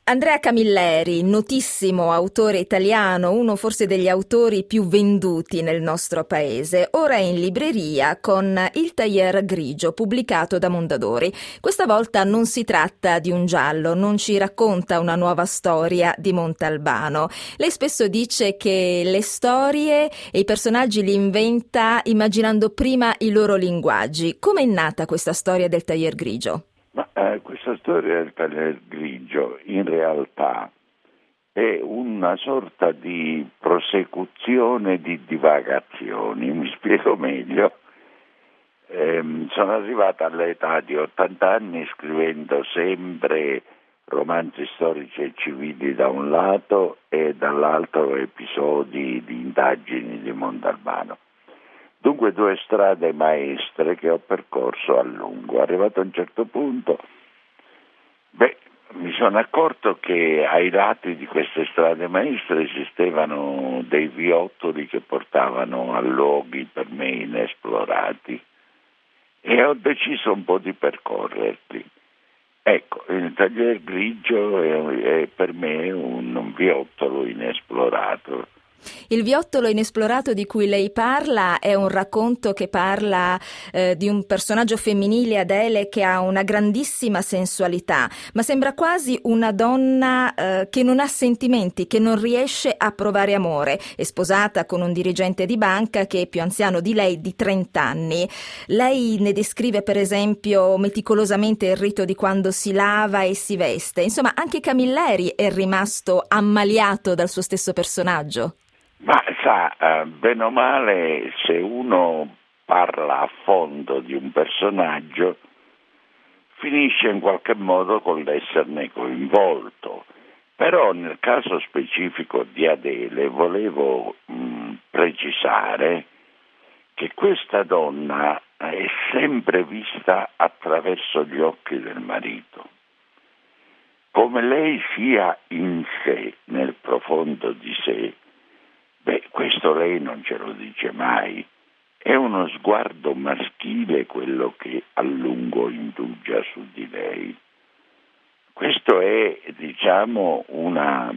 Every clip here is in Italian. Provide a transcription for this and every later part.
Andrea Camilleri, notissimo autore italiano, uno forse degli autori più venduti nel nostro paese, ora è in libreria con Il taglier grigio, pubblicato da Mondadori. Questa volta non si tratta di un giallo, non ci racconta una nuova storia di Montalbano. Lei spesso dice che le storie e i personaggi li inventa immaginando prima i loro linguaggi. Come è nata questa storia del taglier grigio? Questa storia del taglier grigio in realtà è una sorta di prosecuzione di divagazioni. Mi spiego meglio. Sono arrivata all'età di 80 anni scrivendo sempre romanzi storici e civili da un lato e dall'altro episodi di indagini di Montalbano. Dunque 2 strade maestre che ho percorso a lungo. Arrivato a un certo punto, mi sono accorto che ai lati di queste strade maestre esistevano dei viottoli che portavano a luoghi per me inesplorati e ho deciso un po' di percorrerli. Ecco, il taglier grigio è per me un viottolo inesplorato. Il viottolo inesplorato di cui lei parla è un racconto che parla di un personaggio femminile, Adele, che ha una grandissima sensualità, ma sembra quasi una donna che non ha sentimenti, che non riesce a provare amore. È sposata con un dirigente di banca che è più anziano di lei di 30 anni. Lei ne descrive per esempio meticolosamente il rito di quando si lava e si veste. Insomma, anche Camilleri è rimasto ammaliato dal suo stesso personaggio. Ma sa, bene o male, se uno parla a fondo di un personaggio, finisce in qualche modo con l'esserne coinvolto. Però nel caso specifico di Adele volevo precisare che questa donna è sempre vista attraverso gli occhi del marito. Come lei sia in sé, nel profondo di sé, questo lei non ce lo dice mai. È uno sguardo maschile quello che a lungo indugia su di lei. Questo è, diciamo, una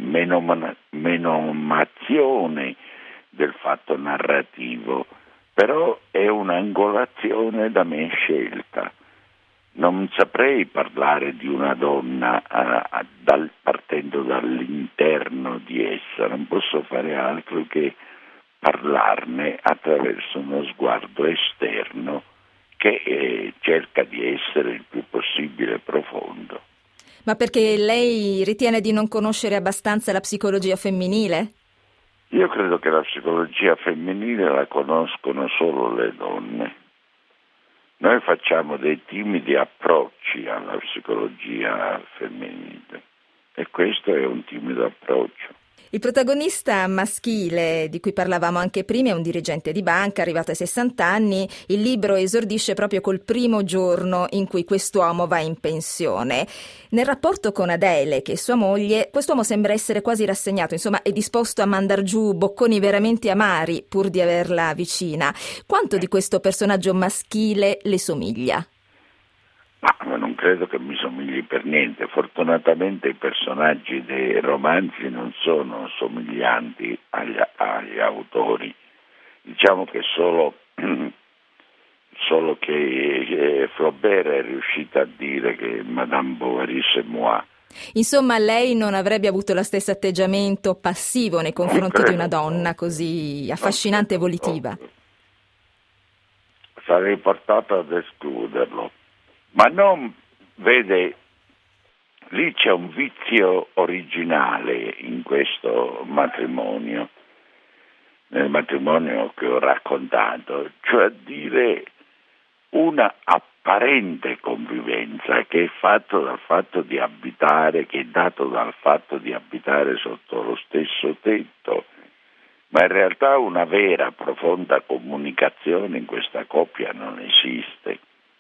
menomazione del fatto narrativo, però è un'angolazione da me scelta. Non saprei parlare di una donna partendo dall'interno di essa, non posso fare altro che parlarne attraverso uno sguardo esterno che cerca di essere il più possibile profondo. Ma perché lei ritiene di non conoscere abbastanza la psicologia femminile? Io credo che la psicologia femminile la conoscono solo le donne. Noi facciamo dei timidi approcci alla psicologia femminile e questo è un timido approccio. Il protagonista maschile di cui parlavamo anche prima è un dirigente di banca arrivato ai 60 anni. Il libro esordisce proprio col primo giorno in cui quest'uomo va in pensione. Nel rapporto con Adele, che è sua moglie, quest'uomo sembra essere quasi rassegnato, insomma è disposto a mandar giù bocconi veramente amari pur di averla vicina. Quanto di questo personaggio maschile le somiglia? Ma non credo che mi somigli per niente. Fortunatamente i personaggi dei romanzi non sono somiglianti agli autori. Diciamo che solo che Flaubert è riuscita a dire che Madame Bovary c'est moi. Insomma, lei non avrebbe avuto lo stesso atteggiamento passivo nei confronti di una donna così affascinante e volitiva. Sarei portato ad escluderlo. Ma non, vede, lì c'è un vizio originale in questo matrimonio, nel matrimonio che ho raccontato, cioè a dire una apparente convivenza che è fatto dal fatto di abitare, che è dato dal fatto di abitare sotto lo stesso tetto, ma in realtà una vera profonda comunicazione in questa coppia non esiste.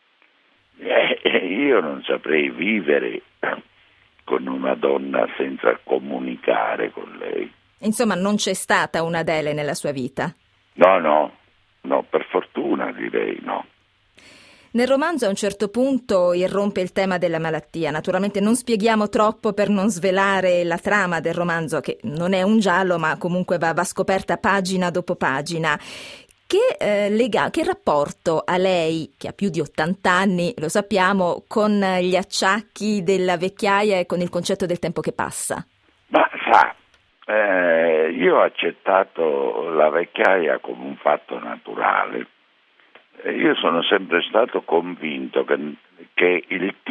Io non saprei vivere con una donna senza comunicare con lei. Insomma, non c'è stata una Adele nella sua vita? No, per fortuna direi no. Nel romanzo a un certo punto irrompe il tema della malattia. Naturalmente non spieghiamo troppo per non svelare la trama del romanzo, che non è un giallo, ma comunque va scoperta pagina dopo pagina. Che rapporto ha lei, che ha più di 80 anni, lo sappiamo, con gli acciacchi della vecchiaia e con il concetto del tempo che passa? Ma sa, io ho accettato la vecchiaia come un fatto naturale. Io sono sempre stato convinto che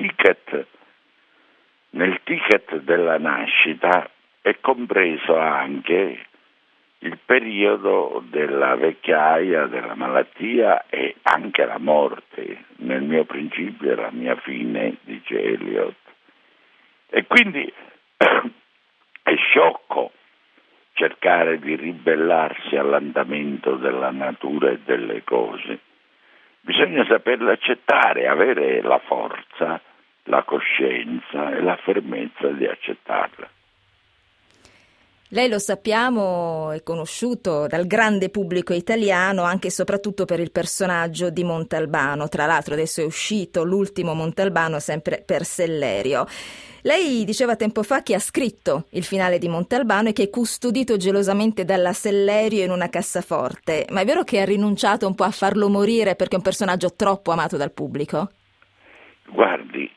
nel ticket della nascita è compreso anche il periodo della vecchiaia, della malattia e anche la morte. Nel mio principio e la mia fine, dice Eliot. E quindi è sciocco cercare di ribellarsi all'andamento della natura e delle cose. Bisogna saperle accettare, avere la forza, la coscienza e la fermezza di accettarla. Lei, lo sappiamo, è conosciuto dal grande pubblico italiano anche e soprattutto per il personaggio di Montalbano. Tra l'altro adesso è uscito l'ultimo Montalbano, sempre per Sellerio. Lei diceva tempo fa che ha scritto il finale di Montalbano e che è custodito gelosamente dalla Sellerio in una cassaforte. Ma è vero che ha rinunciato un po' a farlo morire perché è un personaggio troppo amato dal pubblico? Guardi,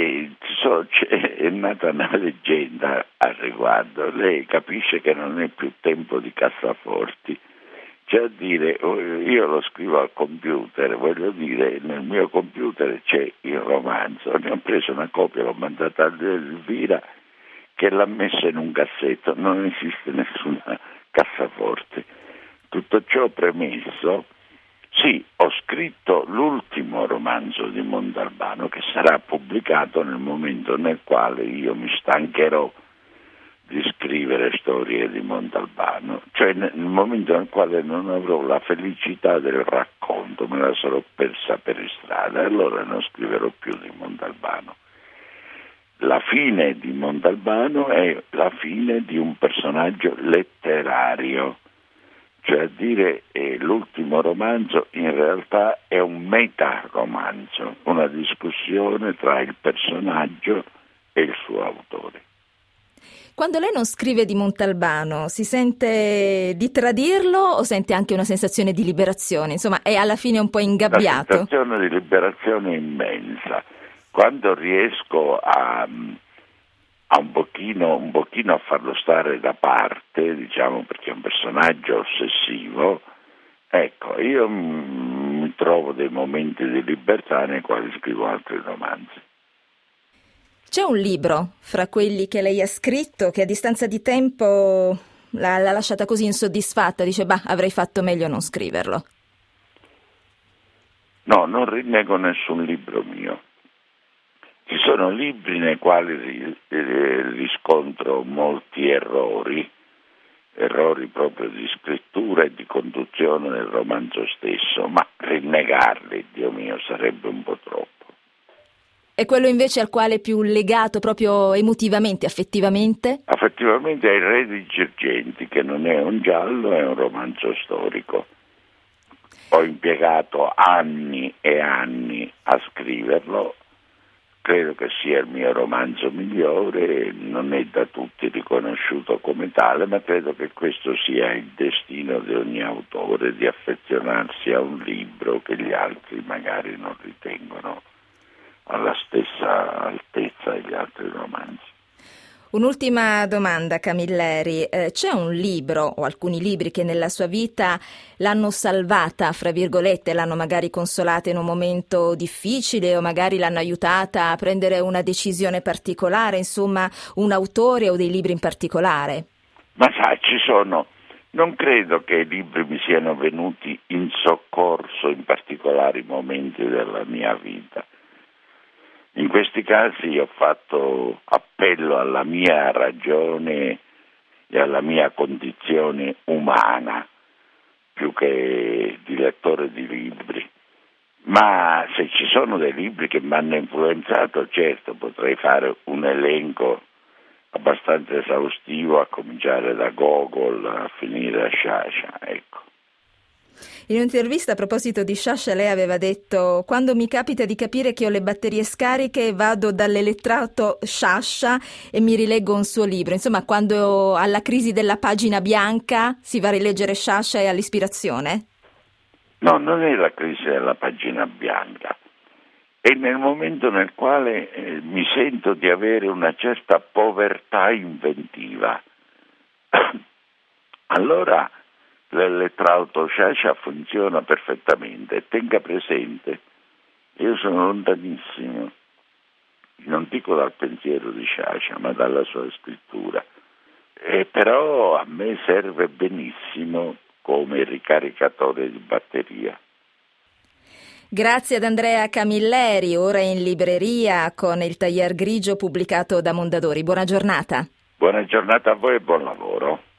è nata una leggenda al riguardo. Lei capisce che non è più tempo di cassaforti. Cioè a dire, io lo scrivo al computer, voglio dire, nel mio computer c'è il romanzo, ne ho preso una copia, l'ho mandata a Elvira che l'ha messa in un cassetto, non esiste nessuna cassaforte. Tutto ciò premesso, sì, ho scritto l'ultimo romanzo di Montalbano che sarà pubblicato nel momento nel quale io mi stancherò di scrivere storie di Montalbano, cioè nel momento nel quale non avrò la felicità del racconto, me la sarò persa per strada e allora non scriverò più di Montalbano. La fine di Montalbano è la fine di un personaggio letterario, cioè a dire l'ultimo romanzo in realtà è un metaromanzo, una discussione tra il personaggio e il suo autore. Quando lei non scrive di Montalbano, si sente di tradirlo o sente anche una sensazione di liberazione? Insomma, è alla fine un po' ingabbiato? La sensazione di liberazione è immensa. Quando riesco a un pochino a farlo stare da parte, diciamo, perché è un personaggio ossessivo, ecco, io mi trovo dei momenti di libertà nei quali scrivo altri romanzi. C'è un libro fra quelli che lei ha scritto che a distanza di tempo l'ha lasciata così insoddisfatta, dice avrei fatto meglio a non scriverlo? No, non rinnego nessun libro mio. Ci sono libri nei quali riscontro molti errori proprio di scrittura e di conduzione del romanzo stesso, ma rinnegarli, Dio mio, sarebbe un po' troppo. E quello invece al quale è più legato proprio emotivamente, affettivamente? Affettivamente ai Re di Girgenti, che non è un giallo, è un romanzo storico. Ho impiegato anni e anni a scriverlo, credo che sia il mio romanzo migliore, non è da tutti riconosciuto come tale, ma credo che questo sia il destino di ogni autore, di affezionarsi a un libro che gli altri magari non ritengono alla stessa altezza degli altri romanzi. Un'ultima domanda, Camilleri. C'è un libro o alcuni libri che nella sua vita l'hanno salvata, fra virgolette, l'hanno magari consolata in un momento difficile o magari l'hanno aiutata a prendere una decisione particolare, insomma, un autore o dei libri in particolare? Ma sai, non credo che i libri mi siano venuti in soccorso in particolari momenti della mia vita. In questi casi ho fatto appello alla mia ragione e alla mia condizione umana, più che di lettore di libri. Ma se ci sono dei libri che mi hanno influenzato, certo, potrei fare un elenco abbastanza esaustivo, a cominciare da Gogol a finire a Sciascia, ecco. In un'intervista a proposito di Sciascia lei aveva detto: quando mi capita di capire che ho le batterie scariche vado dall'elettrato Sciascia e mi rileggo un suo libro. Insomma, quando alla crisi della pagina bianca si va a rileggere Sciascia e all'ispirazione? No, non è la crisi della pagina bianca, è nel momento nel quale mi sento di avere una certa povertà inventiva. Allora l'elettrauto Sciascia funziona perfettamente. Tenga presente, io sono lontanissimo, non dico dal pensiero di Sciascia, ma dalla sua scrittura. Però a me serve benissimo come ricaricatore di batteria. Grazie ad Andrea Camilleri, ora in libreria con Il taglier grigio pubblicato da Mondadori. Buona giornata. Buona giornata a voi e buon lavoro.